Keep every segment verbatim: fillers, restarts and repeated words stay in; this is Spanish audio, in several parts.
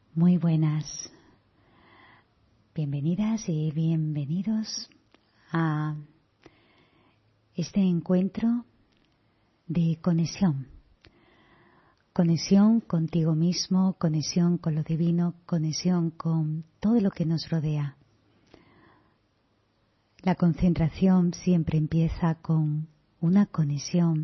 Muy buenas, bienvenidas y bienvenidos a este encuentro de conexión. Conexión contigo mismo, conexión con lo divino, conexión con todo lo que nos rodea. La concentración siempre empieza con una conexión.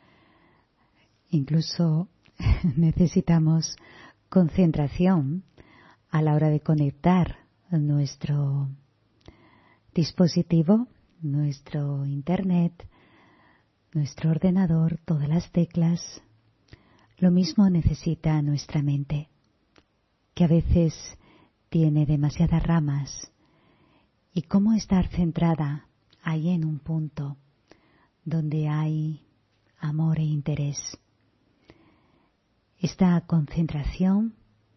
Incluso necesitamos concentración a la hora de conectar nuestro dispositivo, nuestro internet, nuestro ordenador, todas las teclas. Lo mismo necesita nuestra mente, que a veces tiene demasiadas ramas. Y cómo estar centrada ahí en un punto donde hay amor e interés. Esta concentración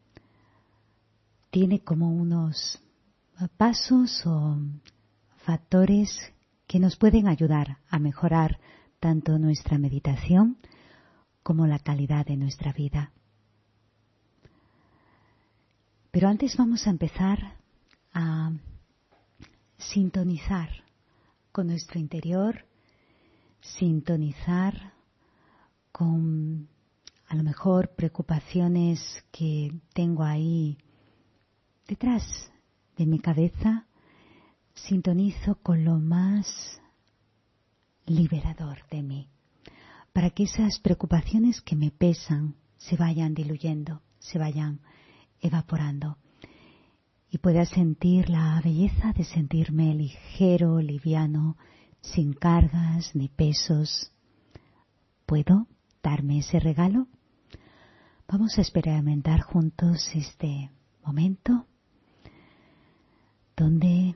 tiene como unos pasos o factores que nos pueden ayudar a mejorar tanto nuestra meditación como la calidad de nuestra vida. Pero antes vamos a empezar a sintonizar con nuestro interior, sintonizar con a lo mejor preocupaciones que tengo ahí detrás de mi cabeza. Sintonizo con lo más liberador de mí, para que esas preocupaciones que me pesan se vayan diluyendo, se vayan evaporando y pueda sentir la belleza de sentirme ligero, liviano, sin cargas ni pesos. ¿Puedo darme ese regalo? Vamos a experimentar juntos este momento donde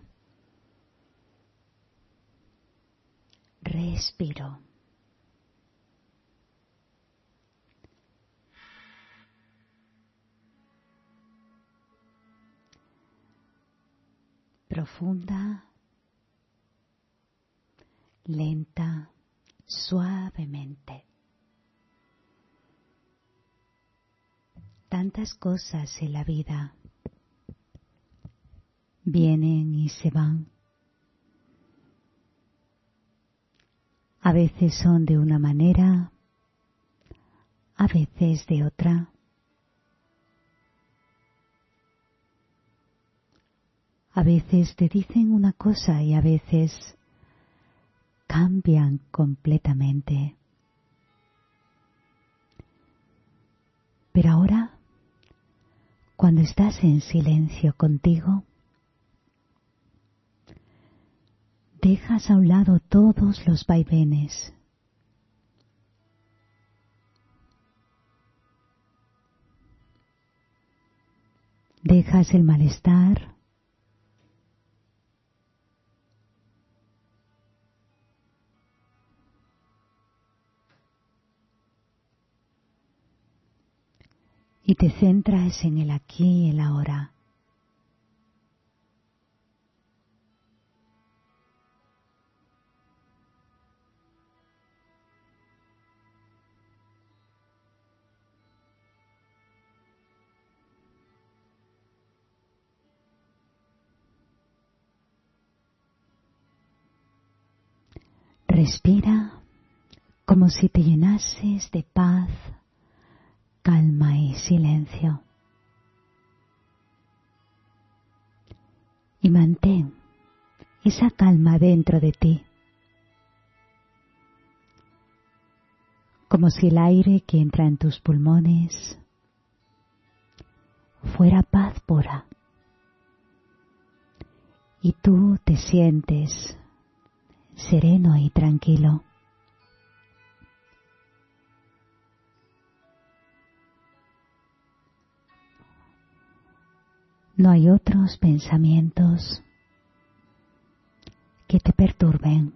respiro. Profunda, lenta, suavemente. Tantas cosas en la vida vienen y se van. A veces son de una manera, a veces de otra. A veces te dicen una cosa y a veces cambian completamente. Pero ahora, cuando estás en silencio contigo, dejas a un lado todos los vaivenes. Dejas el malestar. Y te centras en el aquí y el ahora. Respira como si te llenases de paz, calma y silencio. Y mantén esa calma dentro de ti, como si el aire que entra en tus pulmones fuera paz pura. Y tú te sientes sereno y tranquilo. No hay otros pensamientos que te perturben.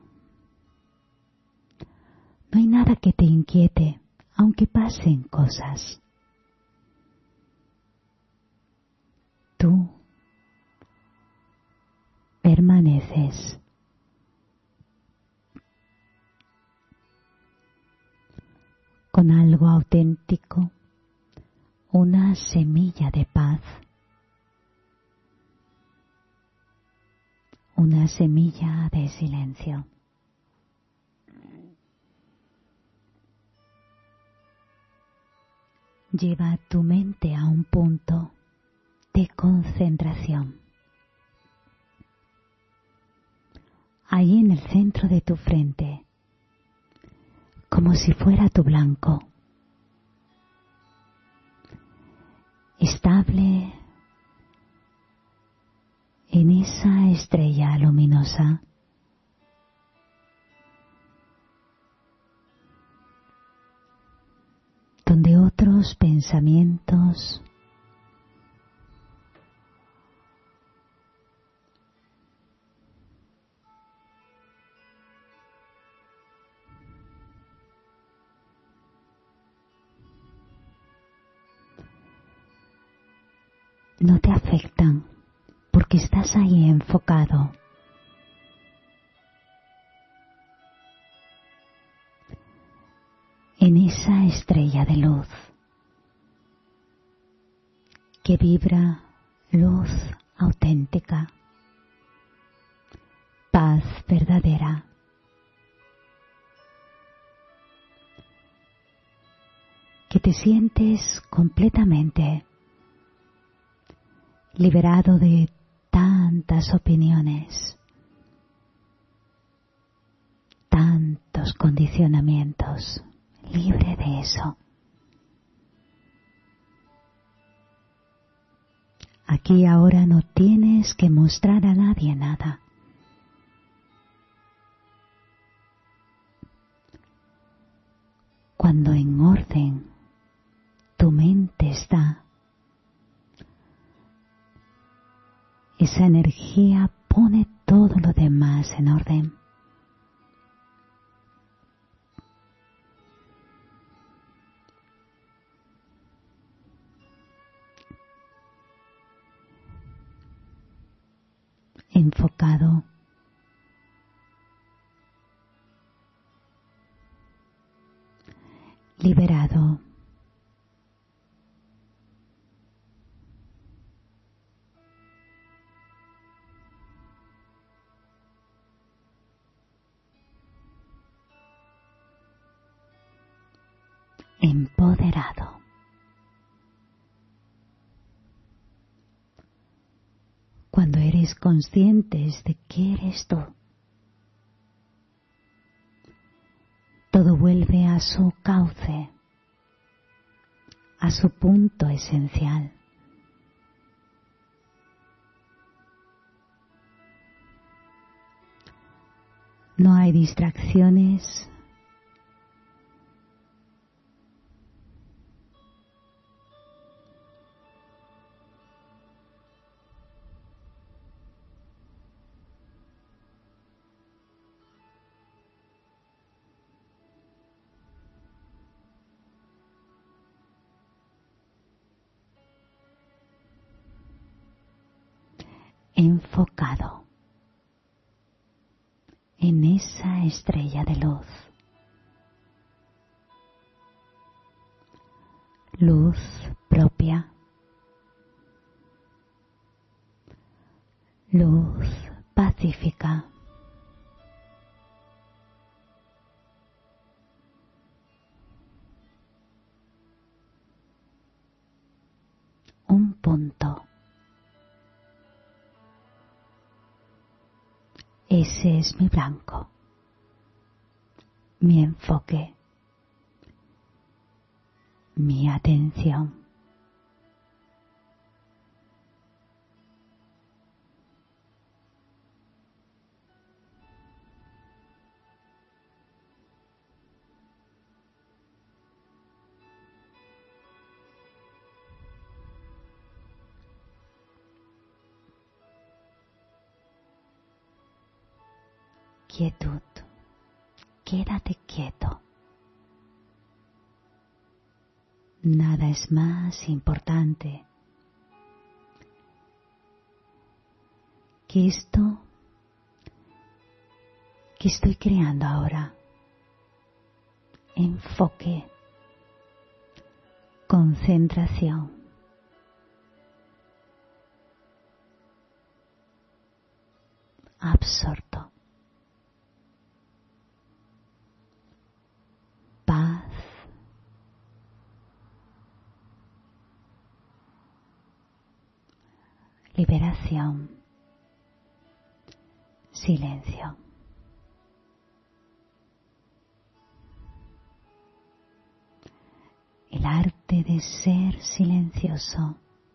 No hay nada que te inquiete, aunque pasen cosas. Tú permaneces. Con algo auténtico, una semilla de paz, una semilla de silencio. Lleva tu mente a un punto de concentración. Ahí en el centro de tu frente, como si fuera tu blanco, estable en esa estrella luminosa. Donde otros pensamientos no te afectan, porque estás ahí enfocado. En esa estrella de luz que vibra luz auténtica, paz verdadera. Que te sientes completamente liberado de tantas opiniones, tantos condicionamientos, libre de eso. Aquí ahora no tienes que mostrar a nadie nada. Cuando en orden tu mente está, esa energía pone todo lo demás en orden. Enfocado, liberado, empoderado. Cuando eres conscientes de que eres tú, todo vuelve a su cauce, a su punto esencial. No hay distracciones, enfocado en esa estrella de luz. Luz propia. Luz pacífica. Un punto. Ese es mi blanco, mi enfoque, mi atención. Quietud, quédate quieto. Nada es más importante que esto que estoy creando ahora. Enfoque, concentración. Absorto. Paz. Liberación. Silencio. El arte de ser silencioso.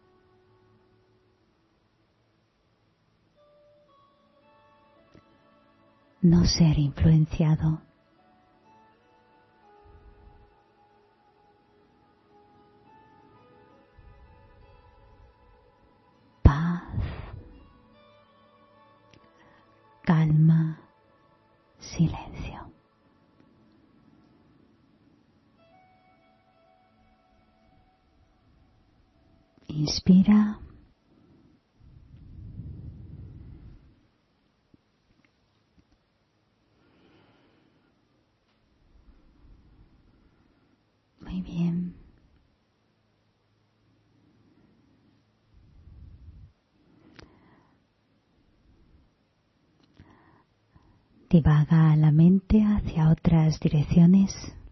No ser influenciado. Paz. Calma. Silencio. Inspira. Muy bien. Divaga la mente hacia otras direcciones.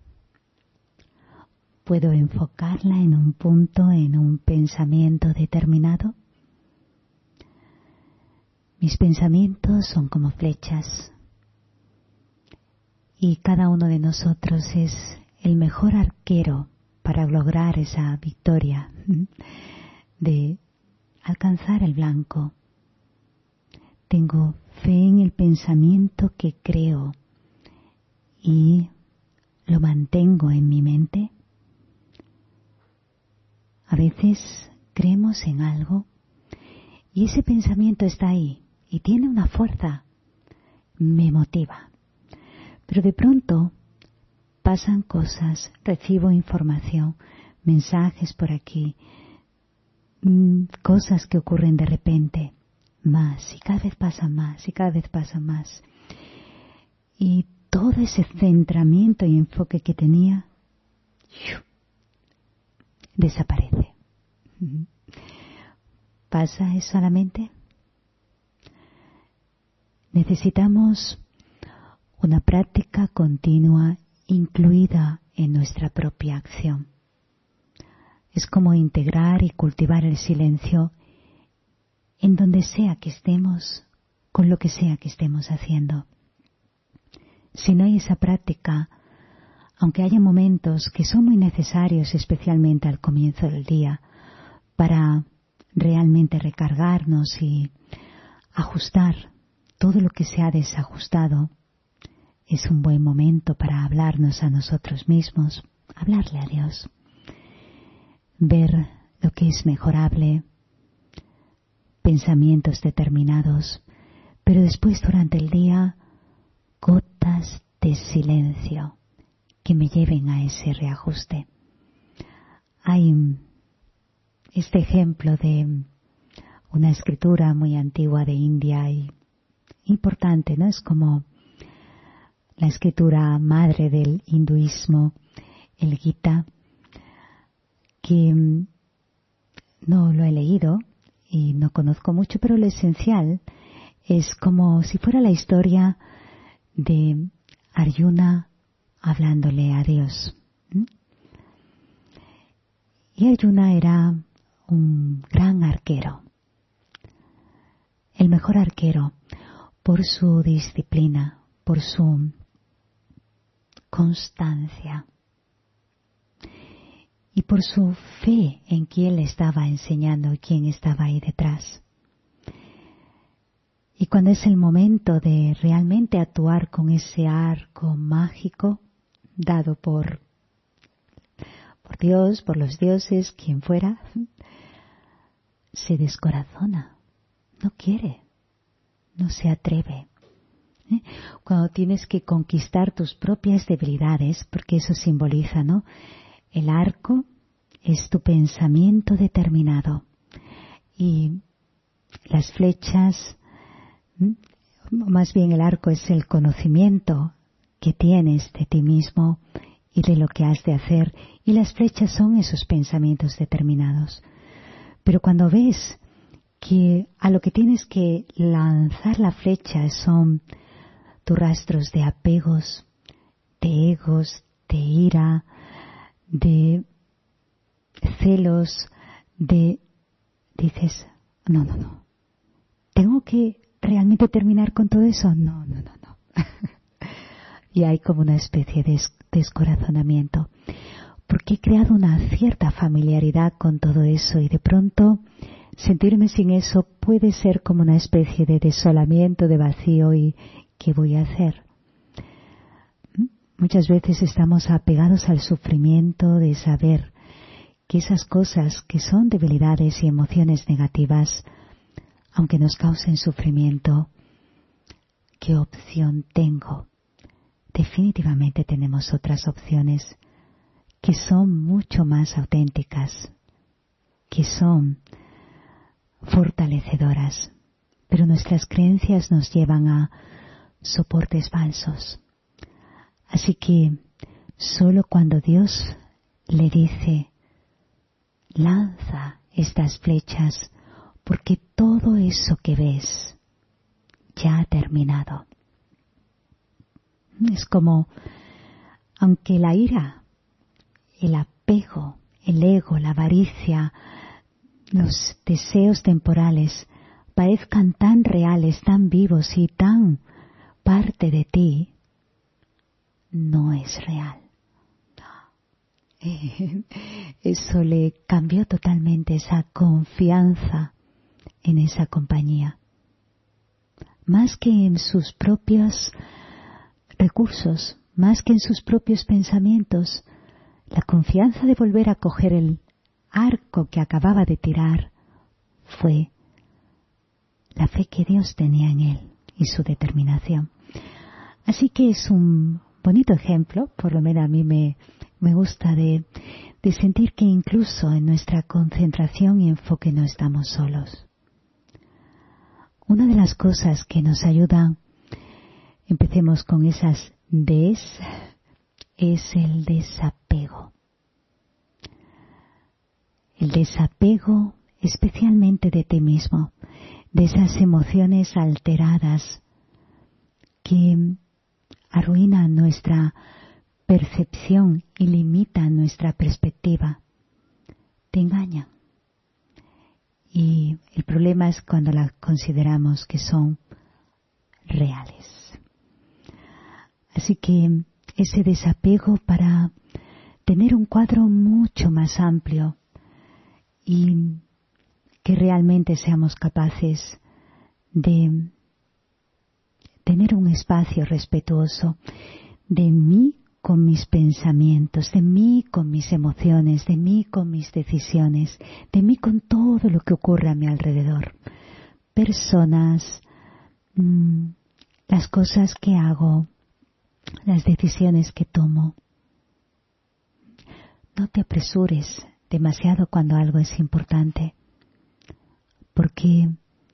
¿Puedo enfocarla en un punto, en un pensamiento determinado? Mis pensamientos son como flechas y cada uno de nosotros es el mejor arquero para lograr esa victoria de alcanzar el blanco. Tengo fe en el pensamiento que creo y lo mantengo en mi mente. A veces creemos en algo y ese pensamiento está ahí y tiene una fuerza, me motiva. Pero de pronto pasan cosas, recibo información, mensajes por aquí, mmm, cosas que ocurren de repente, más y cada vez pasan más y cada vez pasan más. Y todo ese centramiento y enfoque que tenía desaparece. ¿Pasa eso a la mente? Necesitamos una práctica continua incluida en nuestra propia acción. Es como integrar y cultivar el silencio en donde sea que estemos, con lo que sea que estemos haciendo. Si no hay esa práctica, aunque haya momentos que son muy necesarios, especialmente al comienzo del día, para realmente recargarnos y ajustar todo lo que se ha desajustado, es un buen momento para hablarnos a nosotros mismos, hablarle a Dios, ver lo que es mejorable, pensamientos determinados, pero después durante el día gotas de silencio que me lleven a ese reajuste. Hay este ejemplo de una escritura muy antigua de India y importante, ¿no? Es como la escritura madre del hinduismo, el Gita, que no lo he leído y no conozco mucho, pero lo esencial es como si fuera la historia de Arjuna hablándole a Dios. Y Arjuna era un gran arquero, el mejor arquero por su disciplina, por su constancia y por su fe en quién le estaba enseñando y quién estaba ahí detrás. Y cuando es el momento de realmente actuar con ese arco mágico dado por, por Dios, por los dioses, quien fuera, se descorazona, no quiere, no se atreve. ¿Eh? Cuando tienes que conquistar tus propias debilidades, porque eso simboliza, ¿no? El arco es tu pensamiento determinado y las flechas, ¿eh? Más bien el arco es el conocimiento que tienes de ti mismo y de lo que has de hacer, y las flechas son esos pensamientos determinados. Pero cuando ves que a lo que tienes que lanzar la flecha son tus rastros de apegos, de egos, de ira, de celos, de... dices, no, no, no. ¿Tengo que realmente terminar con todo eso? No, no, no, no. Y hay como una especie de descorazonamiento. Porque he creado una cierta familiaridad con todo eso y de pronto sentirme sin eso puede ser como una especie de desolamiento, de vacío y ¿qué voy a hacer? Muchas veces estamos apegados al sufrimiento de saber que esas cosas que son debilidades y emociones negativas, aunque nos causen sufrimiento, ¿qué opción tengo? Definitivamente tenemos otras opciones que son mucho más auténticas, que son fortalecedoras, pero nuestras creencias nos llevan a soportes falsos. Así que solo cuando Dios le dice, lanza estas flechas, porque todo eso que ves ya ha terminado. Es como, aunque la ira, el apego, el ego, la avaricia, los deseos temporales parezcan tan reales, tan vivos y tan parte de ti, no es real. Eso le cambió totalmente esa confianza en esa compañía. Más que en sus propios recursos, más que en sus propios pensamientos, la confianza de volver a coger el arco que acababa de tirar fue la fe que Dios tenía en él y su determinación. Así que es un bonito ejemplo, por lo menos a mí me, me gusta de, de sentir que incluso en nuestra concentración y enfoque no estamos solos. Una de las cosas que nos ayudan, empecemos con esas des, es el desapego. El desapego especialmente de ti mismo, de esas emociones alteradas que arruinan nuestra percepción y limitan nuestra perspectiva. Te engañan. Y el problema es cuando las consideramos que son reales. Así que ese desapego para tener un cuadro mucho más amplio y que realmente seamos capaces de tener un espacio respetuoso de mí con mis pensamientos, de mí con mis emociones, de mí con mis decisiones, de mí con todo lo que ocurre a mi alrededor. Personas, mmm, las cosas que hago, las decisiones que tomo. No te apresures demasiado cuando algo es importante, porque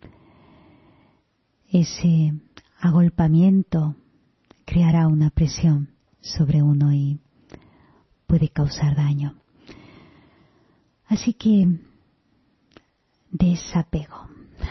ese agolpamiento creará una presión sobre uno y puede causar daño. Así que desapego.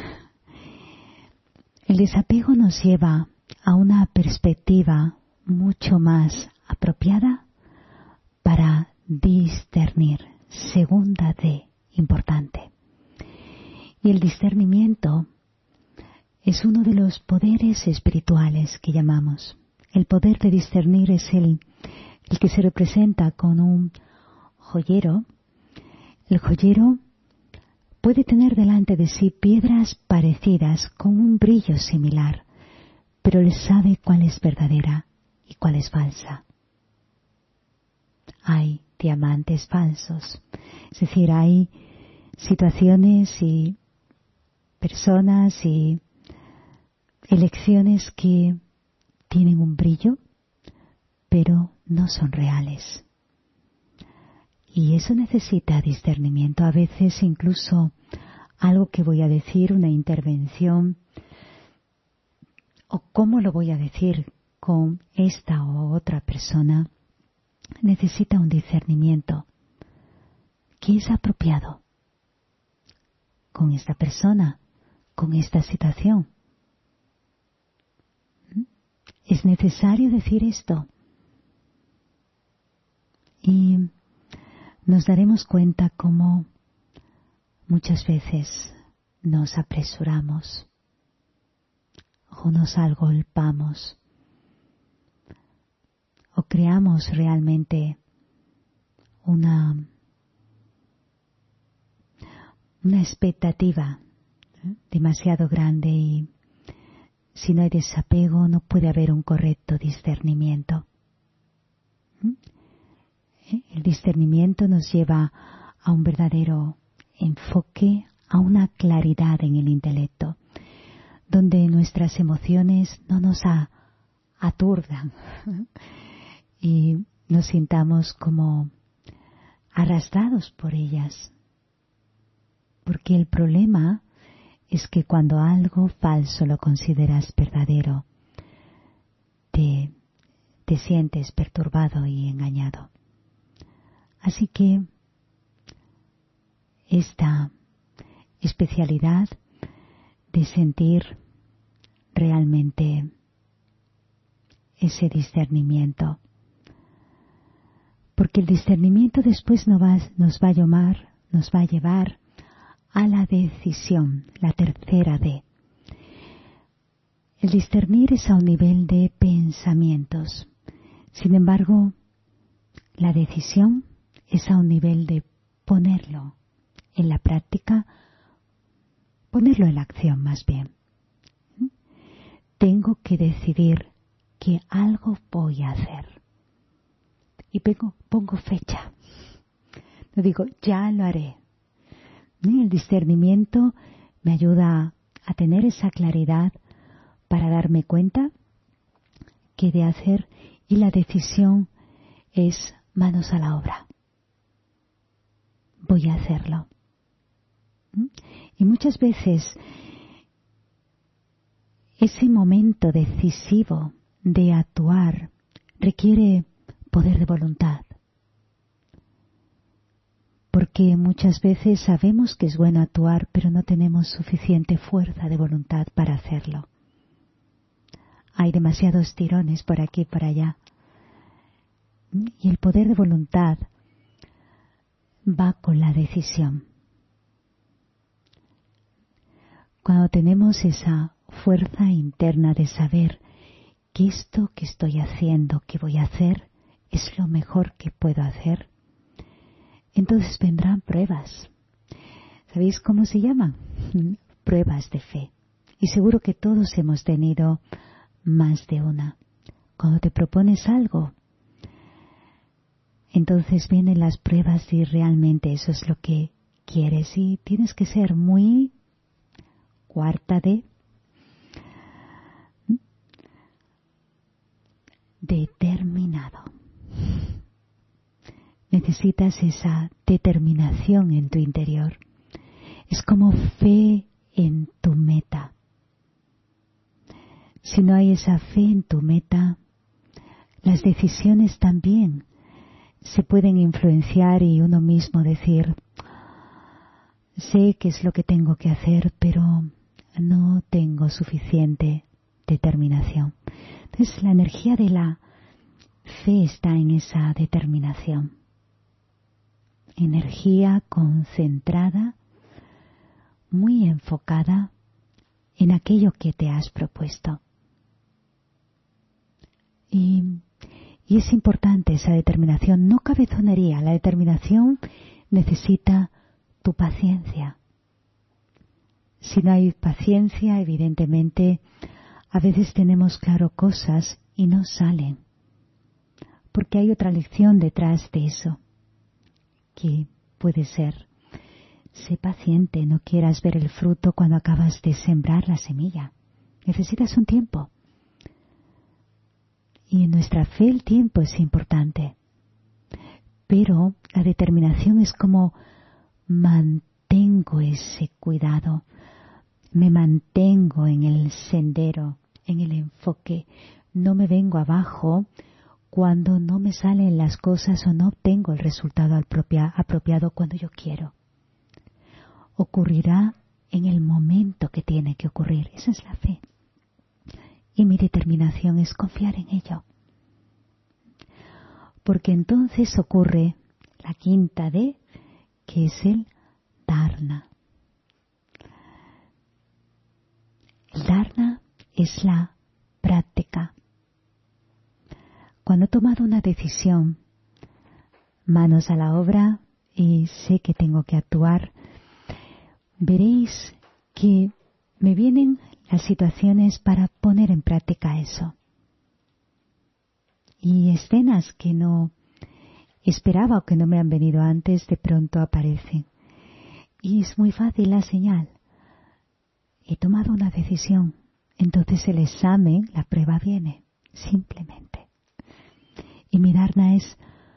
El desapego nos lleva a una perspectiva mucho más apropiada para discernir. Segunda D, importante. Y el discernimiento es uno de los poderes espirituales que llamamos. El poder de discernir es el, el que se representa con un joyero. El joyero puede tener delante de sí piedras parecidas con un brillo similar, pero él sabe cuál es verdadera y cuál es falsa. Hay diamantes falsos, es decir, hay situaciones y personas y elecciones que tienen un brillo, pero no son reales. Y eso necesita discernimiento. A veces incluso algo que voy a decir, una intervención, o cómo lo voy a decir con esta o otra persona, necesita un discernimiento que es apropiado con esta persona, con esta situación. Es necesario decir esto. Y nos daremos cuenta cómo muchas veces nos apresuramos o nos agolpamos o creamos realmente una, una expectativa ¿eh? demasiado grande, y si no hay desapego no puede haber un correcto discernimiento. ¿Mm? El discernimiento nos lleva a un verdadero enfoque, a una claridad en el intelecto, donde nuestras emociones no nos a, aturdan y nos sintamos como arrastrados por ellas. Porque el problema es que cuando algo falso lo consideras verdadero, te, te sientes perturbado y engañado. Así que esta especialidad de sentir realmente ese discernimiento, porque el discernimiento después nos va, nos va a llamar, nos va a llevar a la decisión, la tercera D. El discernir es a un nivel de pensamientos. Sin embargo, la decisión es a un nivel de ponerlo en la práctica, ponerlo en la acción más bien. Tengo que decidir que algo voy a hacer. Y pongo, pongo fecha. No digo, ya lo haré. El discernimiento me ayuda a tener esa claridad para darme cuenta qué de hacer, y la decisión es manos a la obra. Voy a hacerlo. Y muchas veces ese momento decisivo de actuar requiere poder de voluntad. Porque muchas veces sabemos que es bueno actuar, pero no tenemos suficiente fuerza de voluntad para hacerlo. Hay demasiados tirones por aquí y por allá. Y el poder de voluntad va con la decisión. Cuando tenemos esa fuerza interna de saber que esto que estoy haciendo, que voy a hacer, es lo mejor que puedo hacer, entonces vendrán pruebas. ¿Sabéis cómo se llaman? Pruebas de fe. Y seguro que todos hemos tenido más de una. Cuando te propones algo, entonces vienen las pruebas si realmente eso es lo que quieres, y tienes que ser muy cuarta D, determinado. Necesitas esa determinación en tu interior. Es como fe en tu meta. Si no hay esa fe en tu meta, las decisiones también se pueden influenciar, y uno mismo decir, sé qué es lo que tengo que hacer, pero no tengo suficiente determinación. Entonces la energía de la fe está en esa determinación. Energía concentrada, muy enfocada en aquello que te has propuesto. Y, y es importante esa determinación, no cabezonería. La determinación necesita tu paciencia. Si no hay paciencia, evidentemente, a veces tenemos claro cosas y no salen. Porque hay otra lección detrás de eso, que puede ser, sé paciente, no quieras ver el fruto cuando acabas de sembrar la semilla. Necesitas un tiempo. Y en nuestra fe el tiempo es importante. Pero la determinación es como mantengo ese cuidado, me mantengo en el sendero, en el enfoque, no me vengo abajo cuando no me salen las cosas o no obtengo el resultado apropia- apropiado cuando yo quiero. Ocurrirá en el momento que tiene que ocurrir. Esa es la fe. Y mi determinación es confiar en ello. Porque entonces ocurre la quinta D, que es el dharna. El dharna es la práctica. Cuando he tomado una decisión, manos a la obra y sé que tengo que actuar, veréis que me vienen las situaciones para poner en práctica eso. Y escenas que no esperaba o que no me han venido antes, de pronto aparecen. Y es muy fácil la señal. He tomado una decisión. Entonces el examen, la prueba viene, simplemente. Y mi dharna es,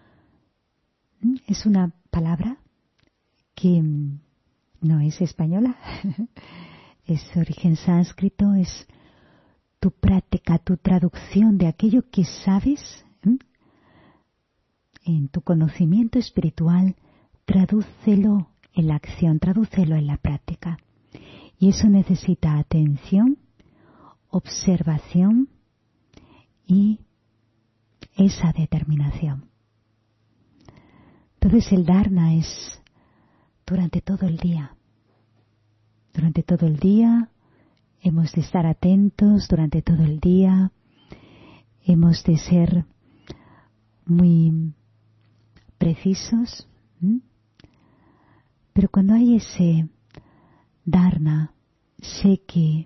es una palabra que no es española, es origen sánscrito, es tu práctica, tu traducción de aquello que sabes, ¿eh? En tu conocimiento espiritual, tradúcelo en la acción, tradúcelo en la práctica. Y eso necesita atención, observación y esa determinación. Entonces el dharna es durante todo el día. Durante todo el día hemos de estar atentos, durante todo el día hemos de ser muy precisos. ¿Mm? Pero cuando hay ese dharna, sé que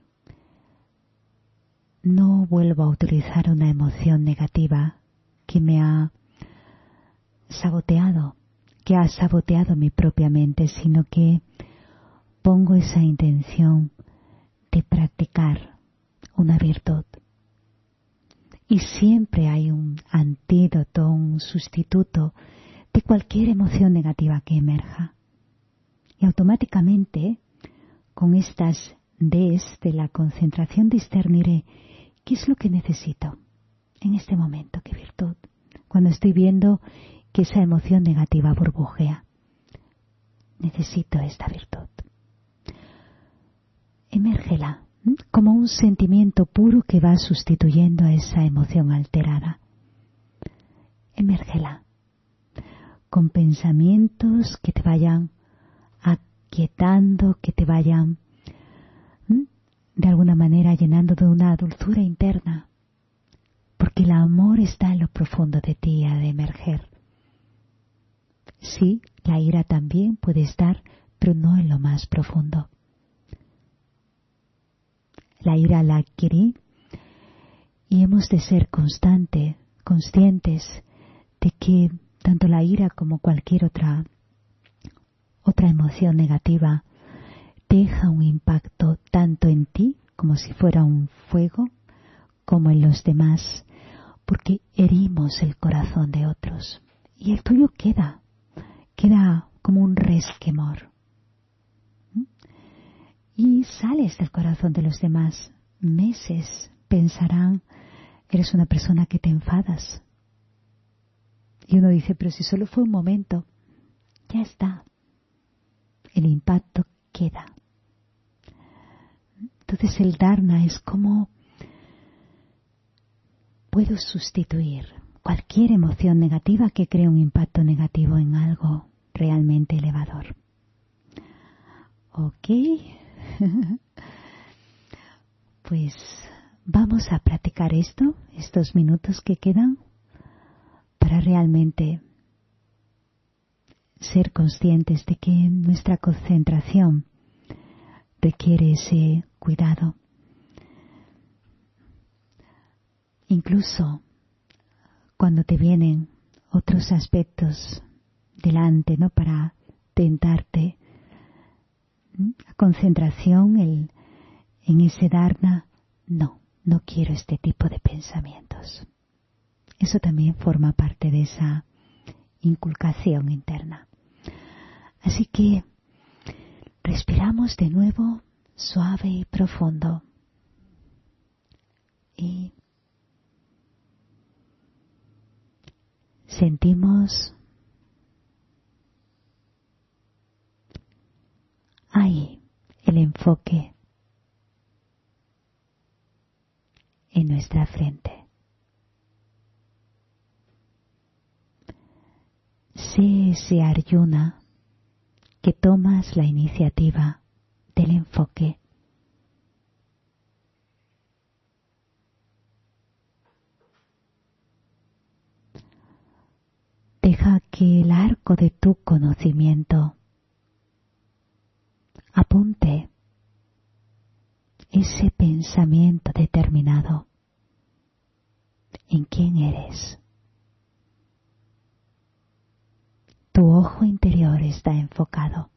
no vuelvo a utilizar una emoción negativa que me ha saboteado, que ha saboteado mi propia mente, sino que pongo esa intención de practicar una virtud. Y siempre hay un antídoto, un sustituto de cualquier emoción negativa que emerja. Y automáticamente, con estas Ds de la concentración, discerniré qué es lo que necesito en este momento, qué virtud. Cuando estoy viendo que esa emoción negativa burbujea, necesito esta virtud. Emérgela como un sentimiento puro que va sustituyendo a esa emoción alterada. Emérgela con pensamientos que te vayan aquietando, que te vayan ¿m? de alguna manera llenando de una dulzura interna, porque el amor está en lo profundo de ti, ha de emerger. Sí, la ira también puede estar, pero no en lo más profundo. La ira la adquirí y hemos de ser constante, conscientes de que tanto la ira como cualquier otra otra emoción negativa deja un impacto tanto en ti como si fuera un fuego, como en los demás, porque herimos el corazón de otros y el tuyo queda, queda como un resquemor. Y sales del corazón de los demás. Meses pensarán, eres una persona que te enfadas. Y uno dice, pero si solo fue un momento, ya está. El impacto queda. Entonces el dharna es como puedo sustituir cualquier emoción negativa que cree un impacto negativo en algo realmente elevador. Ok. Pues vamos a practicar esto, estos minutos que quedan, para realmente ser conscientes de que nuestra concentración requiere ese cuidado. Incluso cuando te vienen otros aspectos delante, ¿no? Para tentarte, la concentración el, en ese dharna, no, no quiero este tipo de pensamientos. Eso también forma parte de esa inculcación interna. Así que respiramos de nuevo suave y profundo. Y sentimos ahí el enfoque en nuestra frente. Sé ese Arjuna que tomas la iniciativa del enfoque. Deja que el arco de tu conocimiento apunte ese pensamiento determinado en quién eres. Tu ojo interior está enfocado.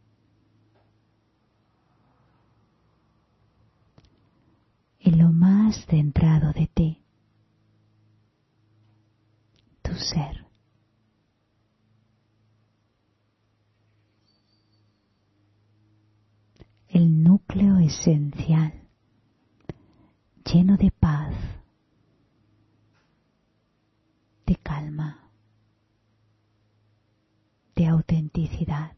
En lo más centrado de ti, tu ser. El núcleo esencial, lleno de paz, de calma, de autenticidad.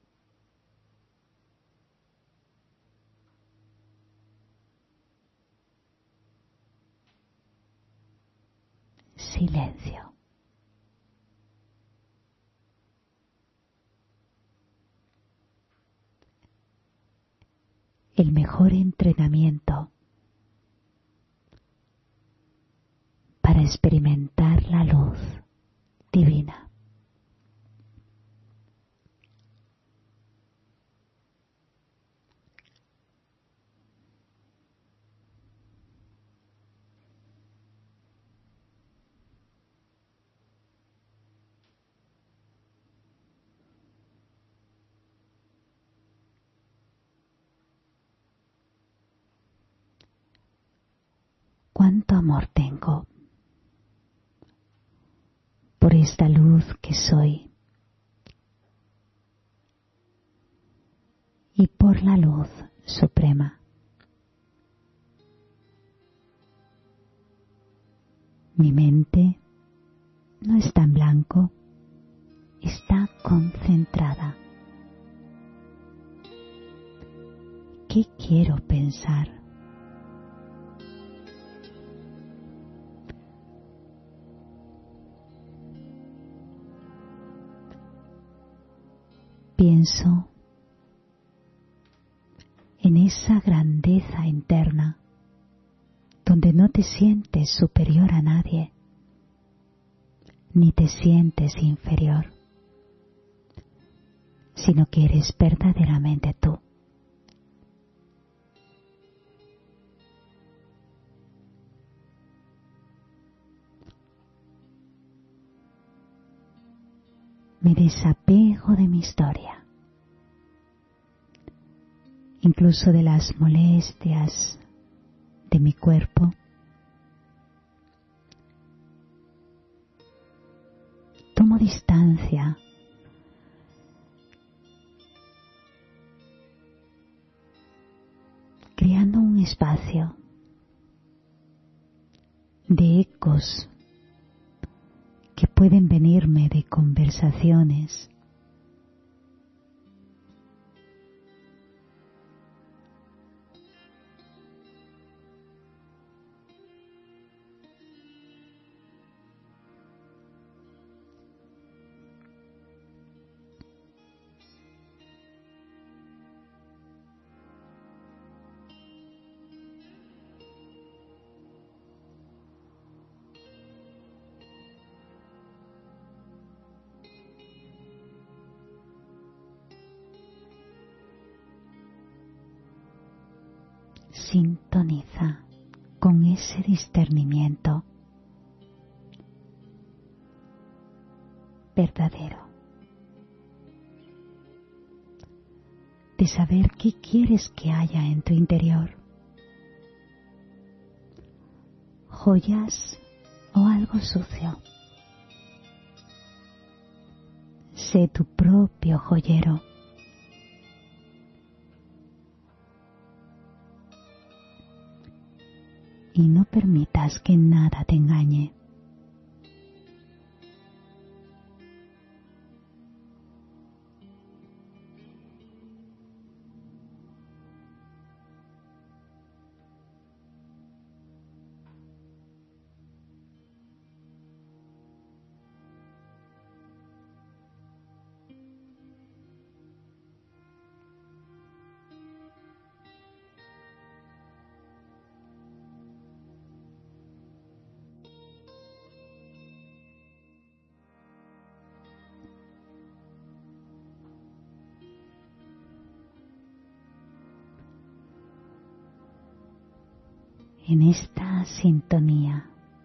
Silencio. El mejor entrenamiento para experimentar la luz divina. Cuánto amor tengo por esta luz que soy y por la luz suprema. Mi mente no está en blanco, está concentrada. ¿Qué quiero pensar? Pienso en esa grandeza interna donde no te sientes superior a nadie, ni te sientes inferior, sino que eres verdaderamente tú. Me desapego de mi historia, incluso de las molestias de mi cuerpo. Tomo distancia creando un espacio de ecos que pueden venirme de conversaciones, sintoniza con ese discernimiento verdadero de saber qué quieres que haya en tu interior, joyas o algo sucio. Sé tu propio joyero. Y no permitas que nada te engañe. en esta sintonía.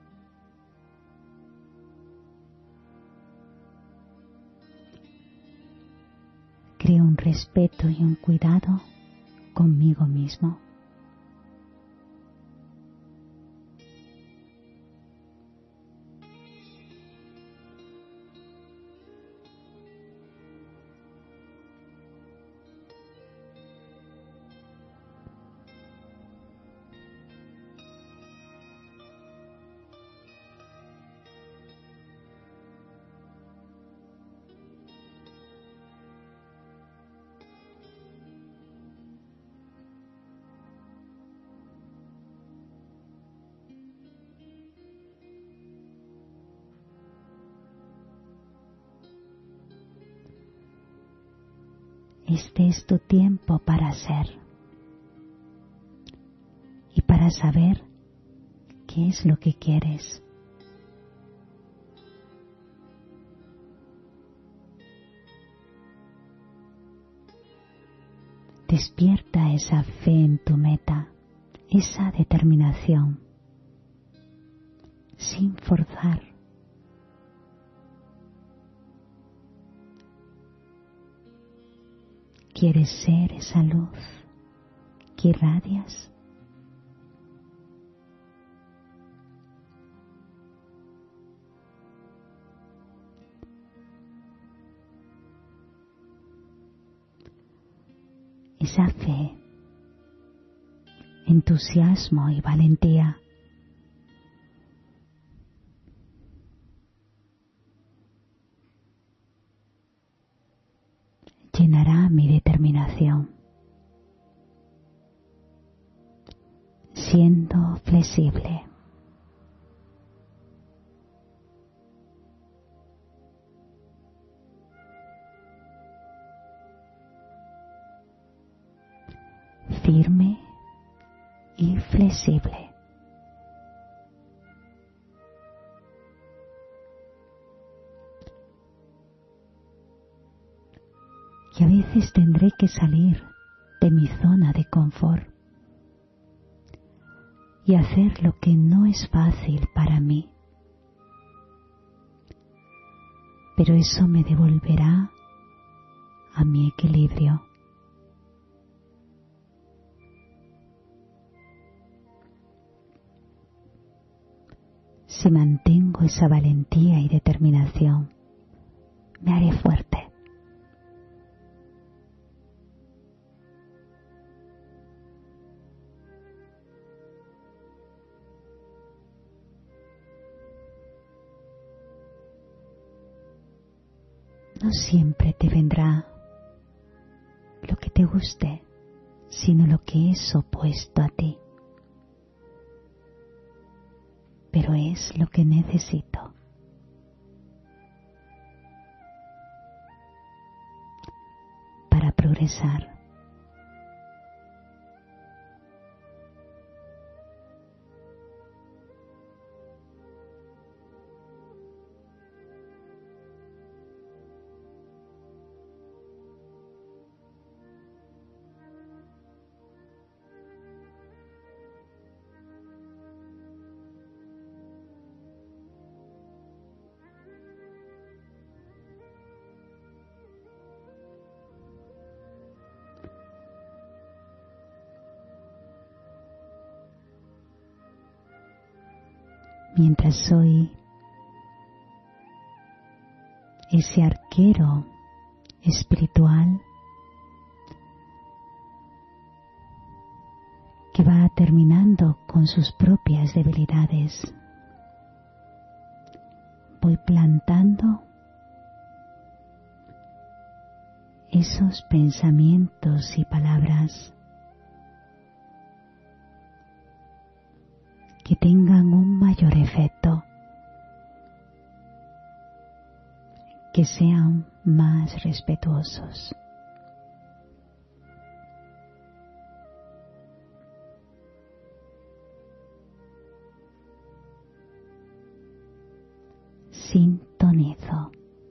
Creo un respeto y un cuidado conmigo mismo. Este es tu tiempo para ser y para saber qué es lo que quieres. Despierta esa fe en tu meta, esa determinación, sin forzar. ¿Quieres ser esa luz que irradias? Esa fe, entusiasmo y valentía llenará mi determinación, siendo flexible. Firme y flexible. Y a veces tendré que salir de mi zona de confort y hacer lo que no es fácil para mí. Pero eso me devolverá a mi equilibrio. Si mantengo esa valentía y determinación, me haré fuerte. No siempre te vendrá lo que te guste, sino lo que es opuesto a ti. Pero es lo que necesito. Para progresar. Mientras soy ese arquero espiritual que va terminando con sus propias debilidades, voy plantando esos pensamientos y palabras que tengan un mayor efecto, que sean más respetuosos. Sintonizo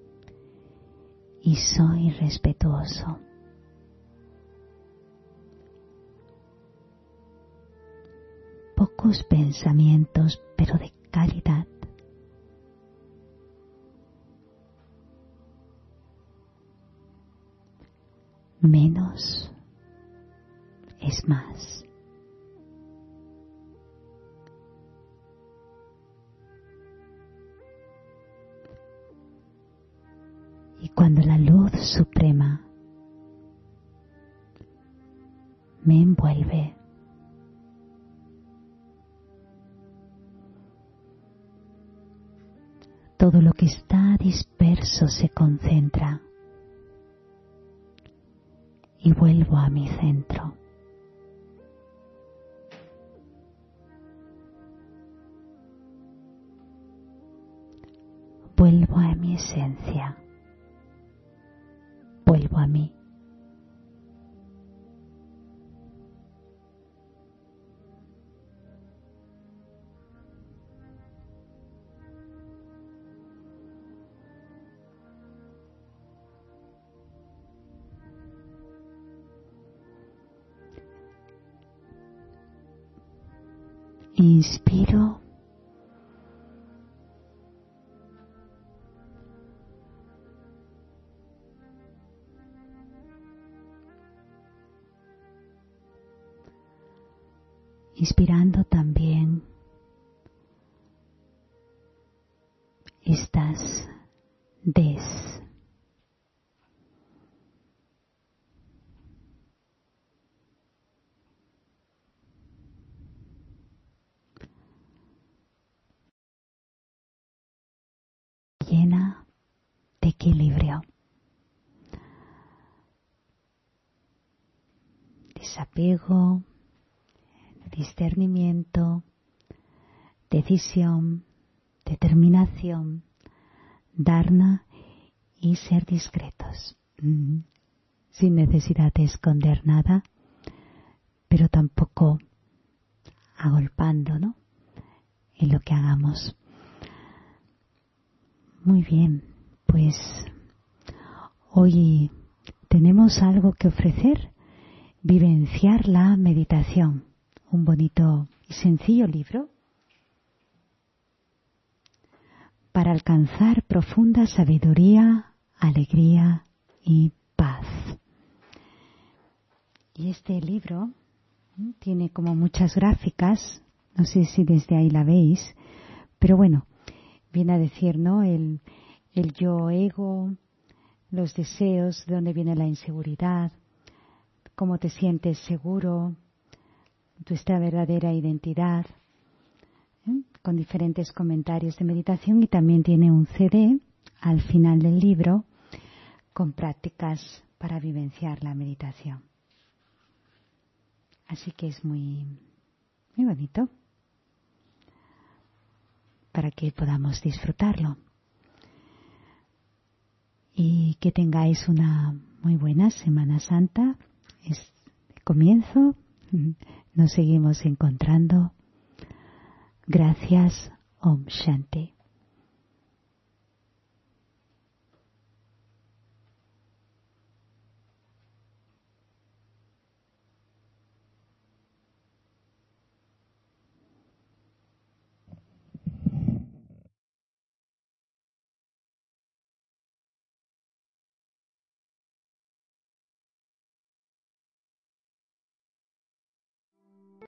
y soy respetuoso. Poco pocos pensamientos, pero de calidad. Menos es más. Y cuando la luz suprema me envuelve, todo lo que está disperso se concentra y vuelvo a mi centro. Vuelvo a mi esencia. Vuelvo a mí. Inspiro. Inspirando también estas des. Llena de equilibrio, desapego, discernimiento, decisión, determinación, dharma y ser discretos, mm, sin necesidad de esconder nada, pero tampoco agolpando, ¿no?, en lo que hagamos. Muy bien, pues hoy tenemos algo que ofrecer, vivenciar la meditación. Un bonito y sencillo libro para alcanzar profunda sabiduría, alegría y paz. Y este libro ¿eh? tiene como muchas gráficas, no sé si desde ahí la veis, pero bueno, viene a decir, ¿no?, el, el yo ego, los deseos, de dónde viene la inseguridad, cómo te sientes seguro, nuestra verdadera identidad, ¿eh? con diferentes comentarios de meditación, y también tiene un C D al final del libro con prácticas para vivenciar la meditación. Así que es muy, muy bonito para que podamos disfrutarlo. Y que tengáis una muy buena Semana Santa. Es el comienzo. Nos seguimos encontrando. Gracias. Om Shanti.